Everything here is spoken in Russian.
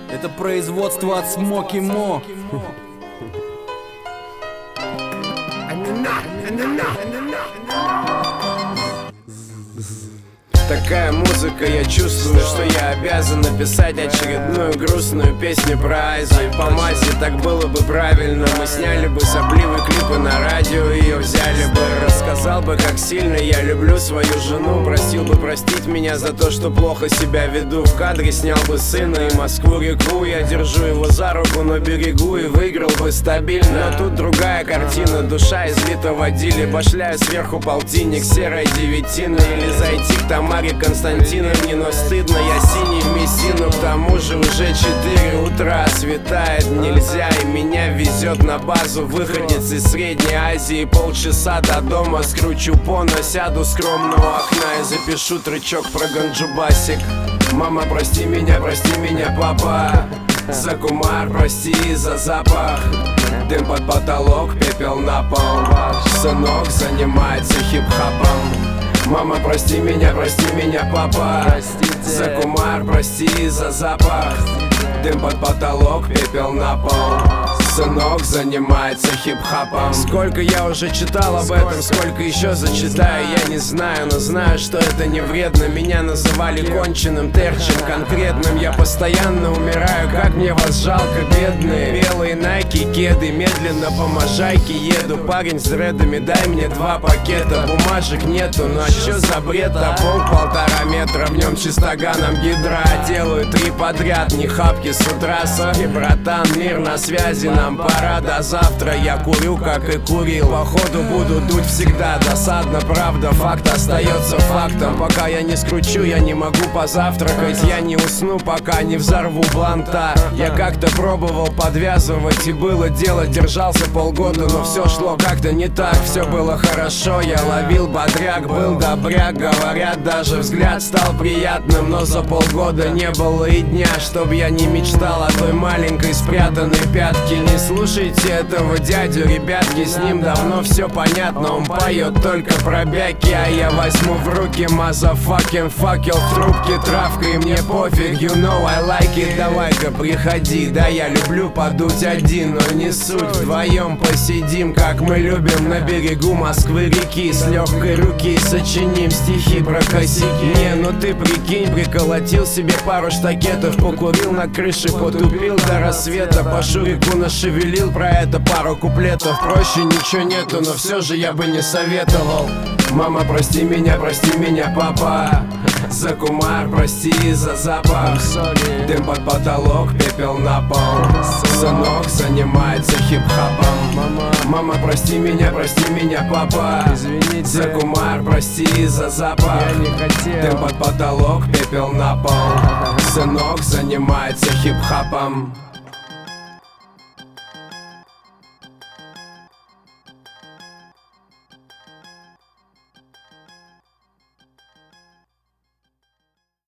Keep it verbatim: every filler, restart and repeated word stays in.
Это производство от Смоки Мо. Такая музыка, я чувствую, что я обязан написать очередную грустную песню про Айзу и по мазе. Так было бы правильно, мы сняли бы сопливые клипы на радио, ее взяли бы. Рассказал бы, как сильно я люблю свою жену, просил бы простить меня за то, что плохо себя веду. В кадре снял бы сына и Москву-реку, я держу его за руку на берегу и выиграл бы стабильно. Но тут другая картина, душа излита в отделе. Башляю сверху полтинник серой девятины, или зайти к Тамаре Константиновне, но стыдно, я синий в Мессину. К тому же уже четыре утра, светает нельзя, и меня везет на базу выходец из Средней Азии. Полчаса до дома, скручу поно, сяду скромно у окна и запишу трючок про ганджубасик. Мама, прости меня, прости меня, папа, за кумар, прости за запах. Дым под потолок, пепел на пол. Сынок занимается хип-хопом. Мама, прости меня, прости меня, папа, простите. За кумар, прости за запах. Дым под потолок, пепел на пол. Сынок занимается хип-хопом. Сколько я уже читал об этом, сколько еще зачитаю, я не знаю, но знаю, что это не вредно. Меня называли конченым, терчем конкретным. Я постоянно умираю, как мне вас жалко, бедные. Белые найки, кеды, медленно по можайке еду. Парень с дредами, дай мне два пакета. Бумажек нету, но чё за бред? А пол полтора метра, в нем чистоганом гидра. Делаю три подряд, не хапки с утра. Сори, братан, мир на связи, нам пора до завтра. Я курю, как и курил, походу буду дуть всегда. Досадно, правда, факт остается фактом. Пока я не скручу, я не могу позавтракать. Я не усну, пока не взорву бланта. Я как-то пробовал подвязывать, и было дело, держался полгода, но все шло как-то не так. Все было хорошо, я ловил бодряк, был добряк. Говорят, даже взгляд стал приятным, но за полгода не было и дня, чтоб я не мечтал о той маленькой спрятанной пятке. Не слушайте этого дядю, ребятки, с ним давно все понятно. Он поет только про бяки, а я возьму в руки мазафакин факел в трубке, травка, и мне пофиг, you know I like it. Давай-ка приходи, да, я люблю подуть один, но не суть, вдвоем посидим, как мы любим на берегу Москвы-реки. С легкой руки сочиним стихи про косяки. Не, ну ты прикинь, приколотил себе пару штакетов, покурил на крыше, потупил до рассвета, по шурику нашевелил про это пару куплетов. Проще ничего нету, но все же я бы не советовал. Мама, прости меня, прости меня, папа, за кумар, прости за запах. Дым под потолок, пепел на пол. Сынок занимается хип-хопом. Мама, прости меня, прости меня, папа, извините. За кумар, прости за запах. Я не хотел. Дым под потолок, пепел на пол. Сынок занимается хип-хопом.